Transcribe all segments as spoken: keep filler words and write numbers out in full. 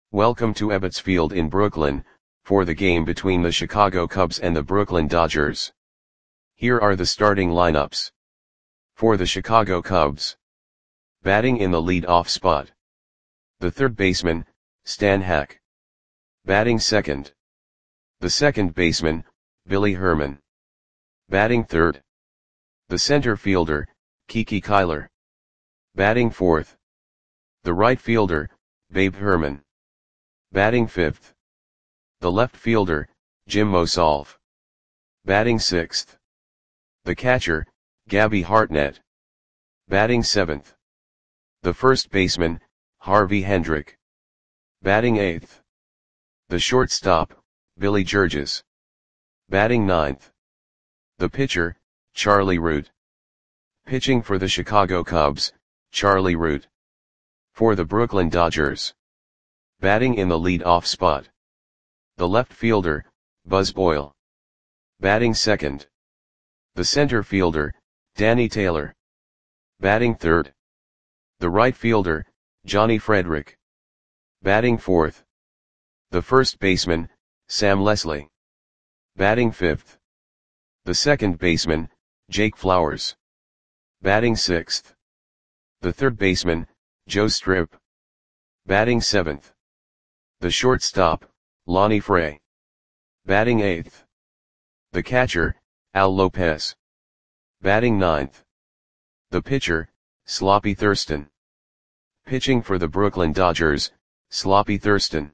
Welcome to Ebbets Field in Brooklyn, for the game between the Chicago Cubs and the Brooklyn Dodgers. Here are the starting lineups. For the Chicago Cubs. Batting in the lead-off spot. The third baseman, Stan Hack. Batting second. The second baseman, Billy Herman. Batting third. The center fielder, Kiki Kyler. Batting fourth. The right fielder, Babe Herman. Batting fifth. The left fielder, Jim Mosolf. Batting sixth. The catcher, Gabby Hartnett. Batting seventh. The first baseman, Harvey Hendrick. Batting eighth. The shortstop, Billy Georges. Batting ninth. The pitcher, Charlie Root. Pitching for the Chicago Cubs, Charlie Root. For the Brooklyn Dodgers. Batting in the lead-off spot. The left fielder, Buzz Boyle. Batting second. The center fielder, Danny Taylor. Batting third. The right fielder, Johnny Frederick. Batting fourth. The first baseman, Sam Leslie. Batting fifth. The second baseman, Jake Flowers. Batting sixth. The third baseman, Joe Strip. Batting seventh. The shortstop, Lonnie Frey. Batting eighth. The catcher, Al Lopez. Batting ninth. The pitcher, Sloppy Thurston. Pitching for the Brooklyn Dodgers, Sloppy Thurston.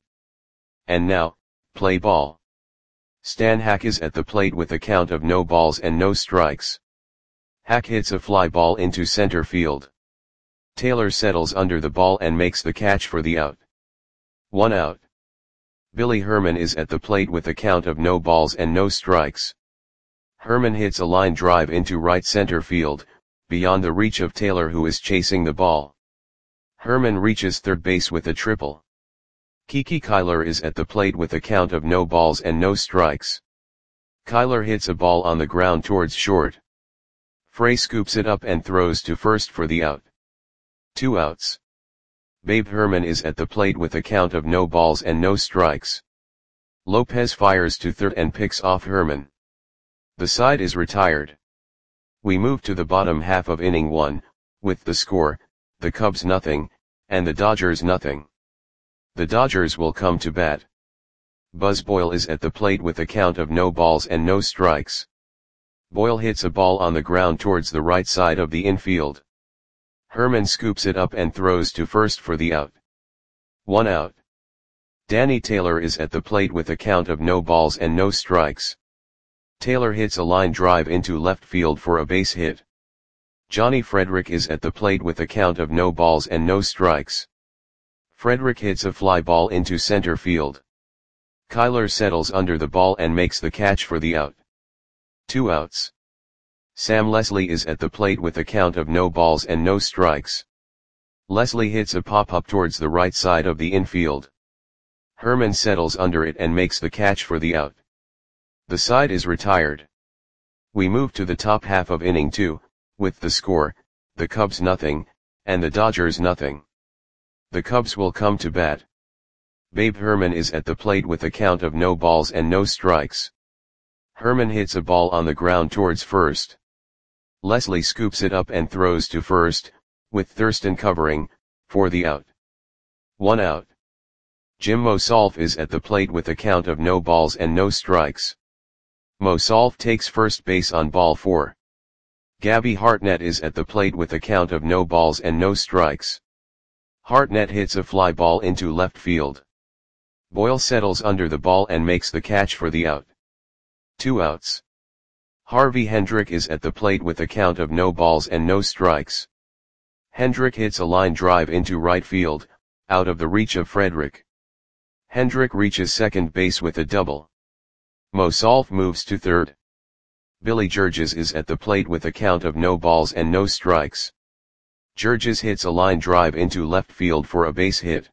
And now, play ball. Stan Hack is at the plate with a count of no balls and no strikes. Hack hits a fly ball into center field. Taylor settles under the ball and makes the catch for the out. One out. Billy Herman is at the plate with a count of no balls and no strikes. Herman hits a line drive into right center field, beyond the reach of Taylor, who is chasing the ball. Herman reaches third base with a triple. Kiki Kyler is at the plate with a count of no balls and no strikes. Kyler hits a ball on the ground towards short. Frey scoops it up and throws to first for the out. Two outs. Babe Herman is at the plate with a count of no balls and no strikes. Lopez fires to third and picks off Herman. The side is retired. We move to the bottom half of inning one, with the score, the Cubs nothing, and the Dodgers nothing. The Dodgers will come to bat. Buzz Boyle is at the plate with a count of no balls and no strikes. Boyle hits a ball on the ground towards the right side of the infield. Herman scoops it up and throws to first for the out. One out. Danny Taylor is at the plate with a count of no balls and no strikes. Taylor hits a line drive into left field for a base hit. Johnny Frederick is at the plate with a count of no balls and no strikes. Frederick hits a fly ball into center field. Kyler settles under the ball and makes the catch for the out. Two outs. Sam Leslie is at the plate with a count of no balls and no strikes. Leslie hits a pop-up towards the right side of the infield. Herman settles under it and makes the catch for the out. The side is retired. We move to the top half of inning two, with the score, the Cubs nothing, and the Dodgers nothing. The Cubs will come to bat. Babe Herman is at the plate with a count of no balls and no strikes. Herman hits a ball on the ground towards first. Leslie scoops it up and throws to first, with Thurston covering, for the out. One out. Jim Mosolf is at the plate with a count of no balls and no strikes. Mosolf takes first base on ball four. Gabby Hartnett is at the plate with a count of no balls and no strikes. Hartnett hits a fly ball into left field. Boyle settles under the ball and makes the catch for the out. Two outs. Harvey Hendrick is at the plate with a count of no balls and no strikes. Hendrick hits a line drive into right field, out of the reach of Frederick. Hendrick reaches second base with a double. Mosolf moves to third. Billy Georges is at the plate with a count of no balls and no strikes. Georges hits a line drive into left field for a base hit.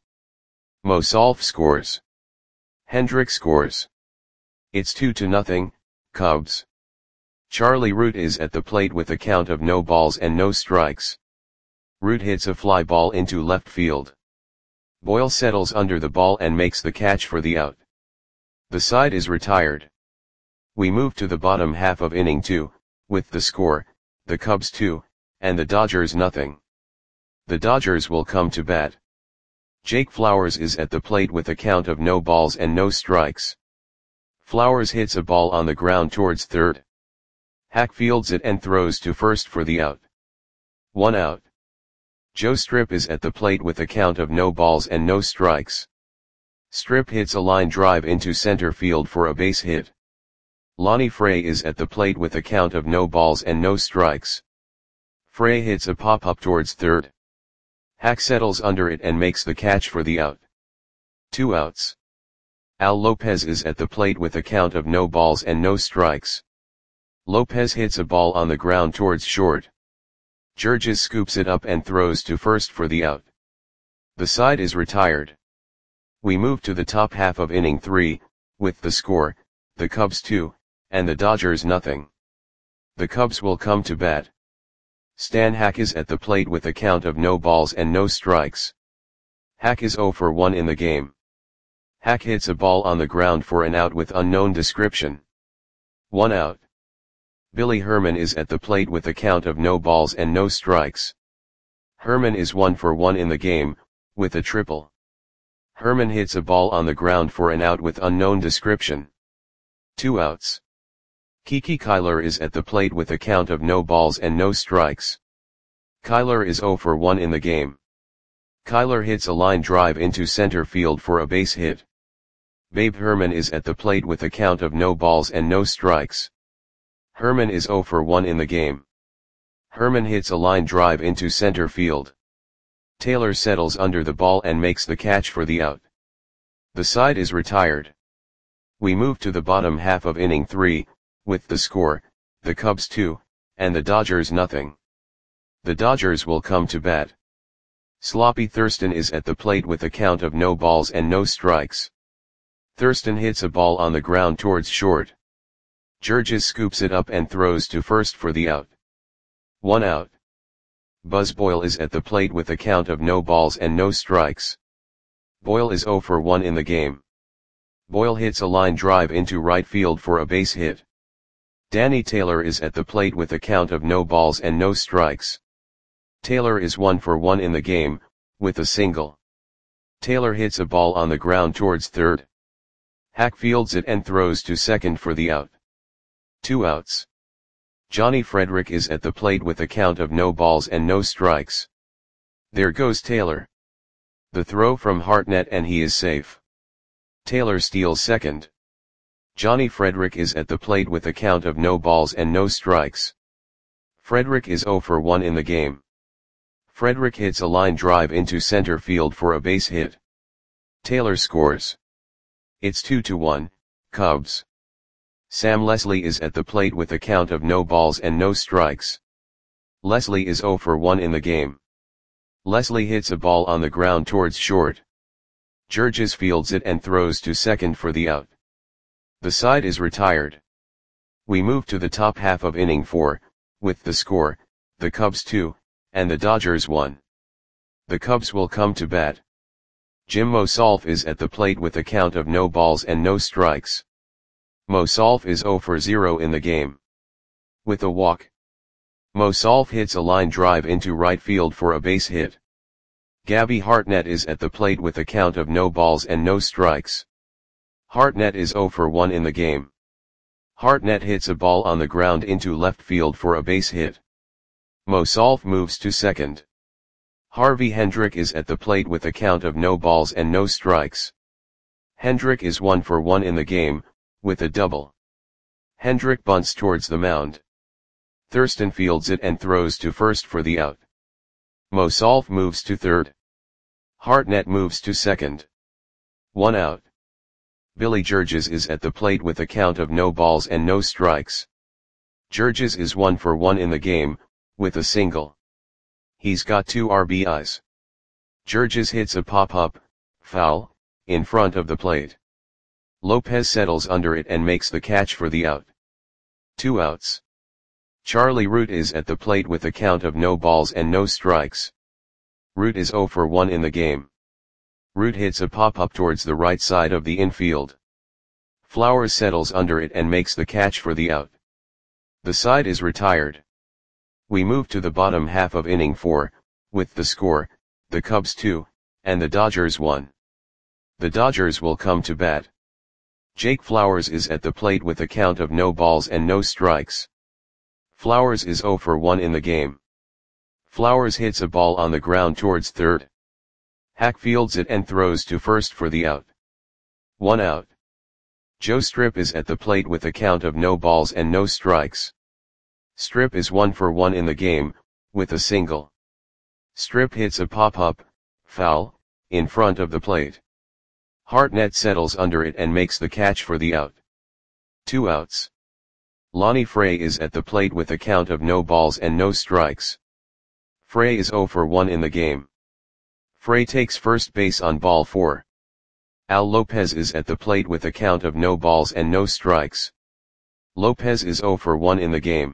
Mosolf scores. Hendrick scores. It's two to nothing, Cubs. Charlie Root is at the plate with a count of no balls and no strikes. Root hits a fly ball into left field. Boyle settles under the ball and makes the catch for the out. The side is retired. We move to the bottom half of inning two, with the score, the Cubs two, and the Dodgers nothing. The Dodgers will come to bat. Jake Flowers is at the plate with a count of no balls and no strikes. Flowers hits a ball on the ground towards third. Hack fields it and throws to first for the out. One out. Joe Strip is at the plate with a count of no balls and no strikes. Strip hits a line drive into center field for a base hit. Lonnie Frey is at the plate with a count of no balls and no strikes. Frey hits a pop-up towards third. Hack settles under it and makes the catch for the out. Two outs. Al Lopez is at the plate with a count of no balls and no strikes. Lopez hits a ball on the ground towards short. Georges scoops it up and throws to first for the out. The side is retired. We move to the top half of inning three, with the score, the Cubs two, and the Dodgers nothing. The Cubs will come to bat. Stan Hack is at the plate with a count of no balls and no strikes. Hack is oh for one in the game. Hack hits a ball on the ground for an out with unknown description. One out. Billy Herman is at the plate with a count of no balls and no strikes. Herman is one for one in the game, with a triple. Herman hits a ball on the ground for an out with unknown description. Two outs. Kiki Kyler is at the plate with a count of no balls and no strikes. Kyler is oh for one in the game. Kyler hits a line drive into center field for a base hit. Babe Herman is at the plate with a count of no balls and no strikes. Herman is oh for one in the game. Herman hits a line drive into center field. Taylor settles under the ball and makes the catch for the out. The side is retired. We move to the bottom half of inning three, with the score, the Cubs two, and the Dodgers nothing. The Dodgers will come to bat. Sloppy Thurston is at the plate with a count of no balls and no strikes. Thurston hits a ball on the ground towards short. Georges scoops it up and throws to first for the out. One out. Buzz Boyle is at the plate with a count of no balls and no strikes. Boyle is oh for one in the game. Boyle hits a line drive into right field for a base hit. Danny Taylor is at the plate with a count of no balls and no strikes. Taylor is one for one in the game, with a single. Taylor hits a ball on the ground towards third. Hack fields it and throws to second for the out. Two outs. Johnny Frederick is at the plate with a count of no balls and no strikes. There goes Taylor. The throw from Hartnett and he is safe. Taylor steals second. Johnny Frederick is at the plate with a count of no balls and no strikes. Frederick is oh for one in the game. Frederick hits a line drive into center field for a base hit. Taylor scores. It's two to one, Cubs. Sam Leslie is at the plate with a count of no balls and no strikes. Leslie is oh for one in the game. Leslie hits a ball on the ground towards short. Georges fields it and throws to second for the out. The side is retired. We move to the top half of inning four, with the score, the Cubs two, and the Dodgers one. The Cubs will come to bat. Jim Mosolf is at the plate with a count of no balls and no strikes. Mosolf is oh for zero in the game. With a walk. Mosolf hits a line drive into right field for a base hit. Gabby Hartnett is at the plate with a count of no balls and no strikes. Hartnett is oh for one in the game. Hartnett hits a ball on the ground into left field for a base hit. Mosolf moves to second. Harvey Hendrick is at the plate with a count of no balls and no strikes. Hendrick is one for one in the game, with a double. Hendrick bunts towards the mound. Thurston fields it and throws to first for the out. Mosolf moves to third. Hartnett moves to second. One out. Billy Georges is at the plate with a count of no balls and no strikes. Georges is one for one in the game, with a single. He's got two R B Is. Georges hits a pop-up, foul, in front of the plate. Lopez settles under it and makes the catch for the out. Two outs. Charlie Root is at the plate with a count of no balls and no strikes. Root is oh for one in the game. Root hits a pop-up towards the right side of the infield. Flowers settles under it and makes the catch for the out. The side is retired. We move to the bottom half of inning four, with the score, the Cubs two, and the Dodgers one. The Dodgers will come to bat. Jake Flowers is at the plate with a count of no balls and no strikes. Flowers is oh for one in the game. Flowers hits a ball on the ground towards third. Hack fields it and throws to first for the out. One out. Joe Strip is at the plate with a count of no balls and no strikes. Strip is one for one in the game, with a single. Strip hits a pop-up, foul, in front of the plate. Hartnett settles under it and makes the catch for the out. Two outs. Lonnie Frey is at the plate with a count of no balls and no strikes. Frey is oh for one in the game. Frey takes first base on ball four. Al Lopez is at the plate with a count of no balls and no strikes. Lopez is oh for one in the game.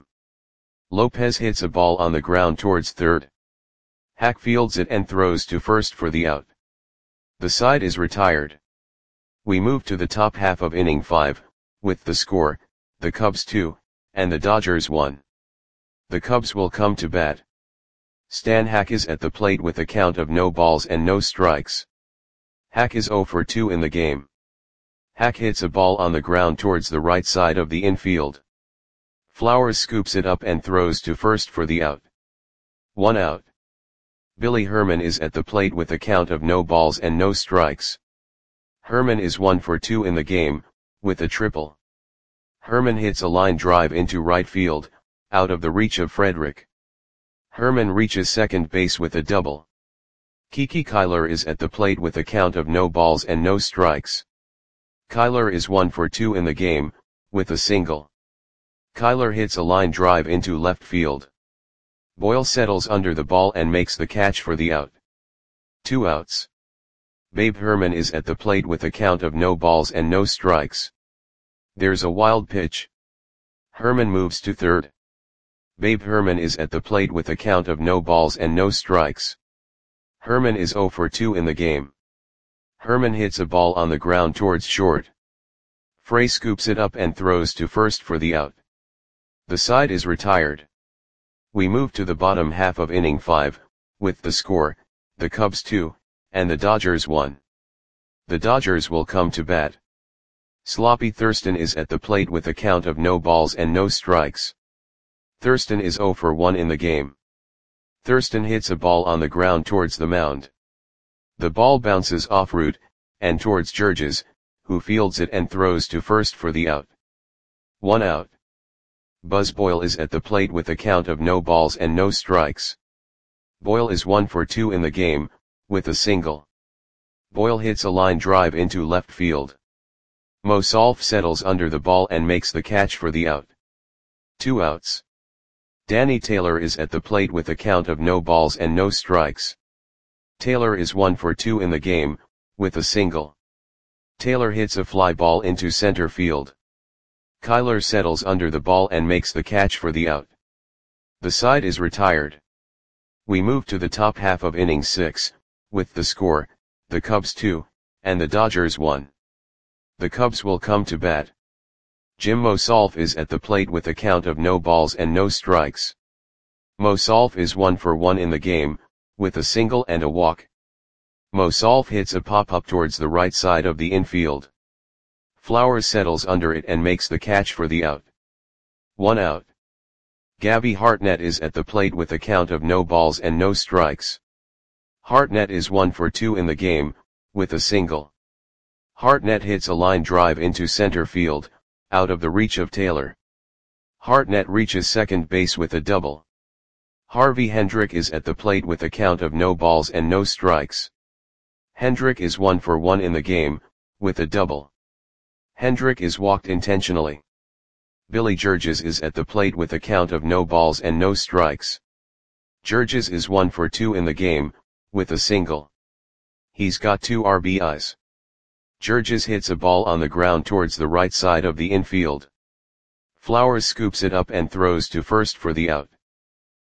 Lopez hits a ball on the ground towards third. Hack fields it and throws to first for the out. The side is retired. We move to the top half of inning five, with the score, the Cubs two, and the Dodgers one. The Cubs will come to bat. Stan Hack is at the plate with a count of no balls and no strikes. Hack is oh for two in the game. Hack hits a ball on the ground towards the right side of the infield. Flowers scoops it up and throws to first for the out. One out. Billy Herman is at the plate with a count of no balls and no strikes. Herman is one for two in the game, with a triple. Herman hits a line drive into right field, out of the reach of Frederick. Herman reaches second base with a double. Kiki Kyler is at the plate with a count of no balls and no strikes. Kyler is one for two in the game, with a single. Kyler hits a line drive into left field. Boyle settles under the ball and makes the catch for the out. Two outs. Babe Herman is at the plate with a count of no balls and no strikes. There's a wild pitch. Herman moves to third. Babe Herman is at the plate with a count of no balls and no strikes. Herman is oh for two in the game. Herman hits a ball on the ground towards short. Frey scoops it up and throws to first for the out. The side is retired. We move to the bottom half of inning five, with the score, the Cubs two, and the Dodgers one. The Dodgers will come to bat. Sloppy Thurston is at the plate with a count of no balls and no strikes. Thurston is oh for one in the game. Thurston hits a ball on the ground towards the mound. The ball bounces off Root, and towards Georges, who fields it and throws to first for the out. One out. Buzz Boyle is at the plate with a count of no balls and no strikes. Boyle is one for two in the game, with a single. Boyle hits a line drive into left field. Mosolf settles under the ball and makes the catch for the out. Two outs. Danny Taylor is at the plate with a count of no balls and no strikes. Taylor is one for two in the game, with a single. Taylor hits a fly ball into center field. Kyler settles under the ball and makes the catch for the out. The side is retired. We move to the top half of inning six, with the score, the Cubs two, and the Dodgers one. The Cubs will come to bat. Jim Mosolf is at the plate with a count of no balls and no strikes. Mosolf is one for one in the game, with a single and a walk. Mosolf hits a pop-up towards the right side of the infield. Flowers settles under it and makes the catch for the out. One out. Gabby Hartnett is at the plate with a count of no balls and no strikes. Hartnett is one for two in the game, with a single. Hartnett hits a line drive into center field, out of the reach of Taylor. Hartnett reaches second base with a double. Harvey Hendrick is at the plate with a count of no balls and no strikes. Hendrick is one for one in the game, with a double. Hendrick is walked intentionally. Billy Georges is at the plate with a count of no balls and no strikes. Georges is one for two in the game, with a single. He's got two R B Is. Georges hits a ball on the ground towards the right side of the infield. Flowers scoops it up and throws to first for the out.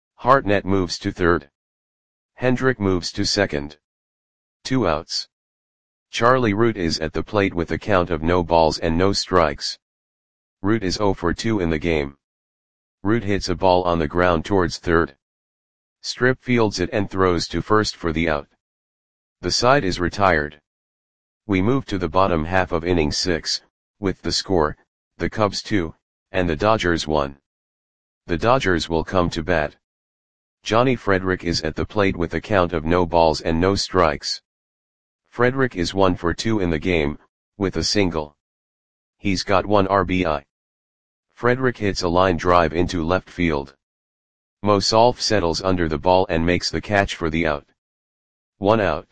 Hartnett moves to third. Hendrick moves to second. Two outs. Charlie Root is at the plate with a count of no balls and no strikes. Root is zero for two in the game. Root hits a ball on the ground towards third. Strip fields it and throws to first for the out. The side is retired. We move to the bottom half of inning six, with the score, the Cubs two, and the Dodgers one. The Dodgers will come to bat. Johnny Frederick is at the plate with a count of no balls and no strikes. Frederick is one for two in the game, with a single. He's got one R B I. Frederick hits a line drive into left field. Mosolf settles under the ball and makes the catch for the out. One out.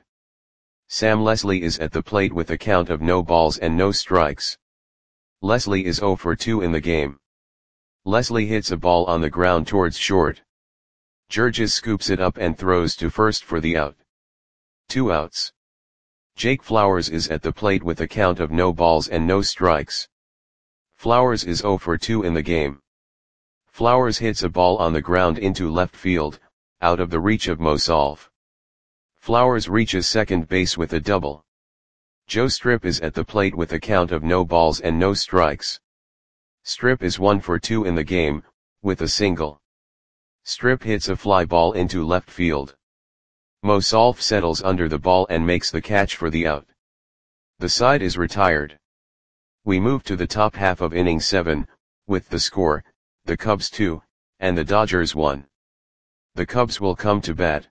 Sam Leslie is at the plate with a count of no balls and no strikes. Leslie is zero for two in the game. Leslie hits a ball on the ground towards short. Georges scoops it up and throws to first for the out. Two outs. Jake Flowers is at the plate with a count of no balls and no strikes. Flowers is zero for two in the game. Flowers hits a ball on the ground into left field, out of the reach of Mosolf. Flowers reaches second base with a double. Joe Strip is at the plate with a count of no balls and no strikes. Strip is one for two in the game, with a single. Strip hits a fly ball into left field. Mosolf settles under the ball and makes the catch for the out. The side is retired. We move to the top half of inning seven, with the score, the Cubs two, and the Dodgers one. The Cubs will come to bat.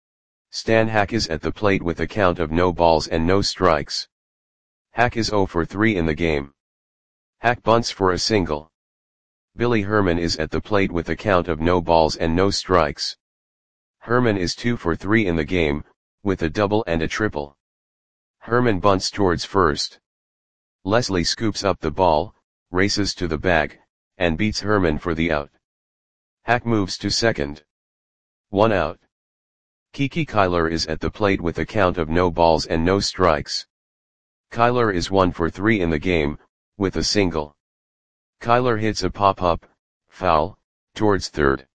Stan Hack is at the plate with a count of no balls and no strikes. Hack is zero for three in the game. Hack bunts for a single. Billy Herman is at the plate with a count of no balls and no strikes. Herman is two for three in the game, with a double and a triple. Herman bunts towards first. Leslie scoops up the ball, races to the bag, and beats Herman for the out. Hack moves to second. One out. Kiki Kyler is at the plate with a count of no balls and no strikes. Kyler is one for three in the game, with a single. Kyler hits a pop-up, foul, towards third.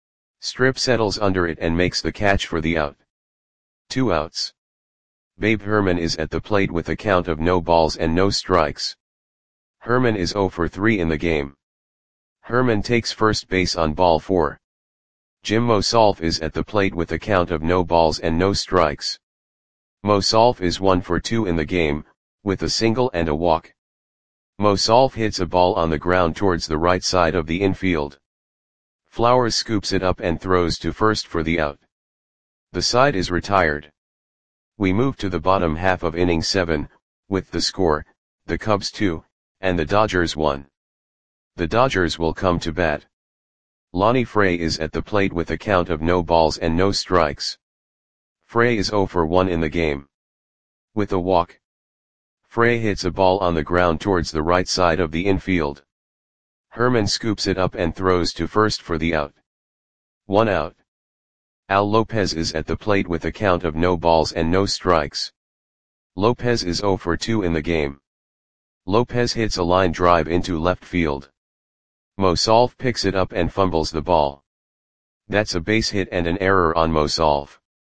Strip settles under it and makes the catch for the out. Two outs. Babe Herman is at the plate with a count of no balls and no strikes. Herman is zero for three in the game. Herman takes first base on ball four. Jim Mosolf is at the plate with a count of no balls and no strikes. Mosolf is one for two in the game, with a single and a walk. Mosolf hits a ball on the ground towards the right side of the infield. Flowers scoops it up and throws to first for the out. The side is retired. We move to the bottom half of inning seven, with the score, the Cubs two, and the Dodgers one. The Dodgers will come to bat. Lonnie Frey is at the plate with a count of no balls and no strikes. Frey is zero for one in the game. With a walk. Frey hits a ball on the ground towards the right side of the infield. Herman scoops it up and throws to first for the out. One out. Al Lopez is at the plate with a count of no balls and no strikes. Lopez is zero for two in the game. Lopez hits a line drive into left field. Mosolf picks it up and fumbles the ball. That's a base hit and an error on Mosolf.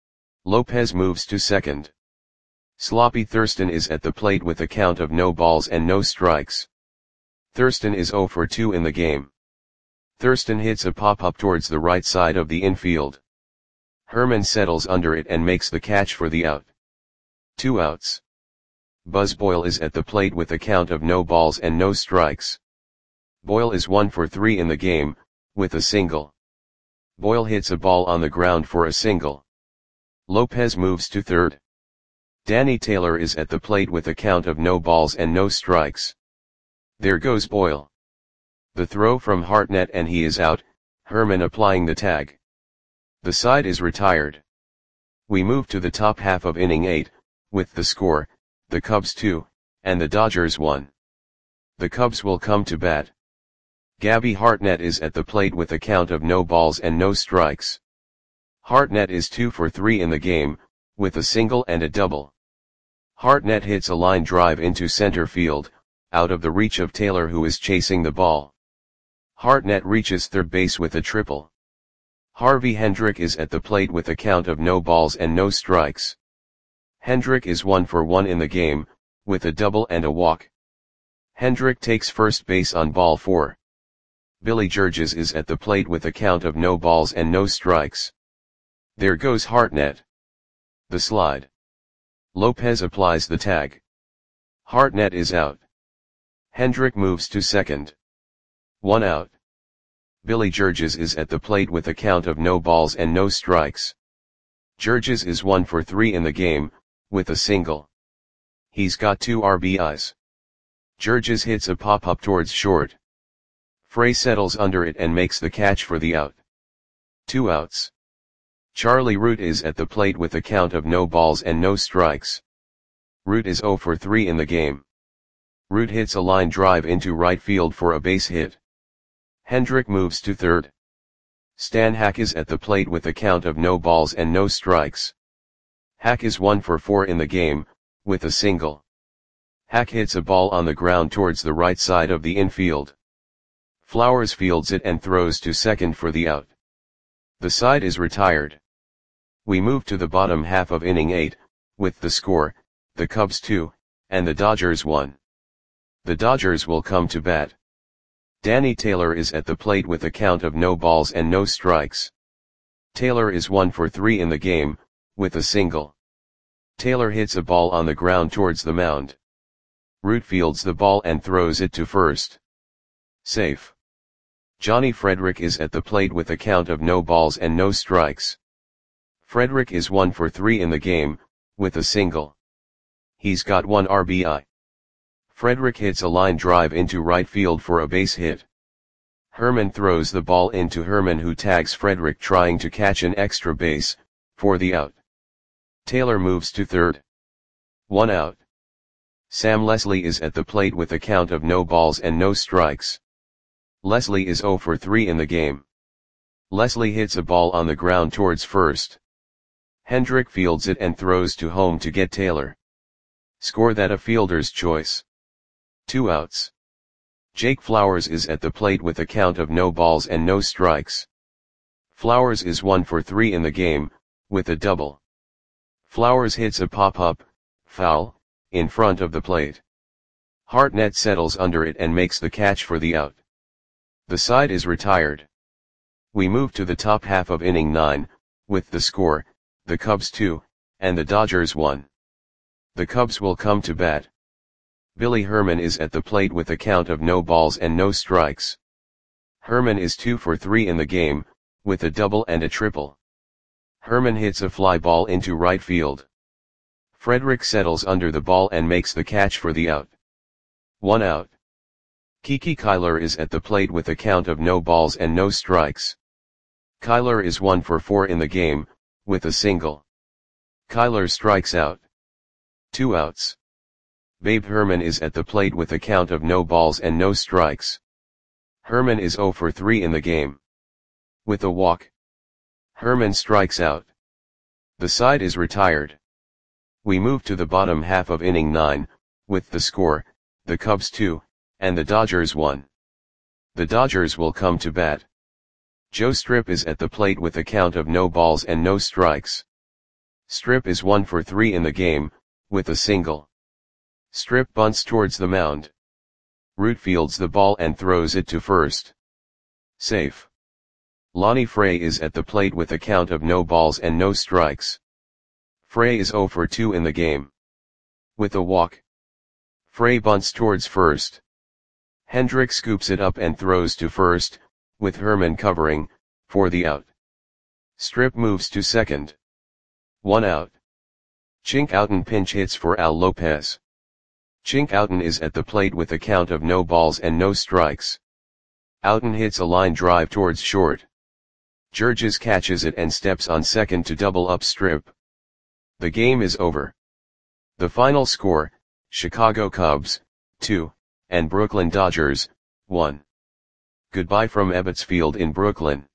Lopez moves to second. Sloppy Thurston is at the plate with a count of no balls and no strikes. Thurston is zero for two in the game. Thurston hits a pop-up towards the right side of the infield. Herman settles under it and makes the catch for the out. Two outs. Buzz Boyle is at the plate with a count of no balls and no strikes. Boyle is one for three in the game, with a single. Boyle hits a ball on the ground for a single. Lopez moves to third. Danny Taylor is at the plate with a count of no balls and no strikes. There goes Boyle. The throw from Hartnett and he is out, Herman applying the tag. The side is retired. We move to the top half of inning eight, with the score, the Cubs two, and the Dodgers one. The Cubs will come to bat. Gabby Hartnett is at the plate with a count of no balls and no strikes. Hartnett is two for three in the game, with a single and a double. Hartnett hits a line drive into center field, out of the reach of Taylor who is chasing the ball. Hartnett reaches third base with a triple. Harvey Hendrick is at the plate with a count of no balls and no strikes. Hendrick is one for one in the game, with a double and a walk. Hendrick takes first base on ball four. Billy Georges is at the plate with a count of no balls and no strikes. There goes Hartnett. The slide. Lopez applies the tag. Hartnett is out. Hendrick moves to second. One out. Billy Georges is at the plate with a count of no balls and no strikes. Georges is one for three in the game, with a single. He's got two R B Is. Georges hits a pop-up towards short. Frey settles under it and makes the catch for the out. Two outs. Charlie Root is at the plate with a count of no balls and no strikes. Root is zero for three in the game. Root hits a line drive into right field for a base hit. Hendrick moves to third. Stan Hack is at the plate with a count of no balls and no strikes. Hack is one for four in the game, with a single. Hack hits a ball on the ground towards the right side of the infield. Flowers fields it and throws to second for the out. The side is retired. We move to the bottom half of inning eight, with the score, the Cubs two, and the Dodgers one. The Dodgers will come to bat. Danny Taylor is at the plate with a count of no balls and no strikes. Taylor is one for three in the game, with a single. Taylor hits a ball on the ground towards the mound. Root fields the ball and throws it to first. Safe. Johnny Frederick is at the plate with a count of no balls and no strikes. Frederick is one for three in the game, with a single. He's got one R B I. Frederick hits a line drive into right field for a base hit. Herman throws the ball into Herman, who tags Frederick trying to catch an extra base, for the out. Taylor moves to third. One out. Sam Leslie is at the plate with a count of no balls and no strikes. Leslie is zero for three in the game. Leslie hits a ball on the ground towards first. Hendrick fields it and throws to home to get Taylor. Score that a fielder's choice. Two outs. Jake Flowers is at the plate with a count of no balls and no strikes. Flowers is one for three in the game, with a double. Flowers hits a pop-up, foul, in front of the plate. Hartnett settles under it and makes the catch for the out. The side is retired. We move to the top half of inning nine, with the score, the Cubs two, and the Dodgers one. The Cubs will come to bat. Billy Herman is at the plate with a count of no balls and no strikes. Herman is two for three in the game, with a double and a triple. Herman hits a fly ball into right field. Frederick settles under the ball and makes the catch for the out. One out. Kiki Kyler is at the plate with a count of no balls and no strikes. Kyler is one for four in the game, with a single. Kyler strikes out. Two outs. Babe Herman is at the plate with a count of no balls and no strikes. Herman is zero for three in the game. With a walk. Herman strikes out. The side is retired. We move to the bottom half of inning nine, with the score, the Cubs two, and the Dodgers one. The Dodgers will come to bat. Joe Strip is at the plate with a count of no balls and no strikes. Strip is one for three in the game, with a single. Strip bunts towards the mound. Root fields the ball and throws it to first. Safe. Lonnie Frey is at the plate with a count of no balls and no strikes. Frey is zero for two in the game. With a walk. Frey bunts towards first. Hendrick scoops it up and throws to first, with Herman covering, for the out. Strip moves to second. One out. Chink Outen pinch hits for Al Lopez. Chink Outen is at the plate with a count of no balls and no strikes. Outen hits a line drive towards short. Georges catches it and steps on second to double up Strip. The game is over. The final score, Chicago Cubs, two, and Brooklyn Dodgers, one. Goodbye from Ebbets Field in Brooklyn.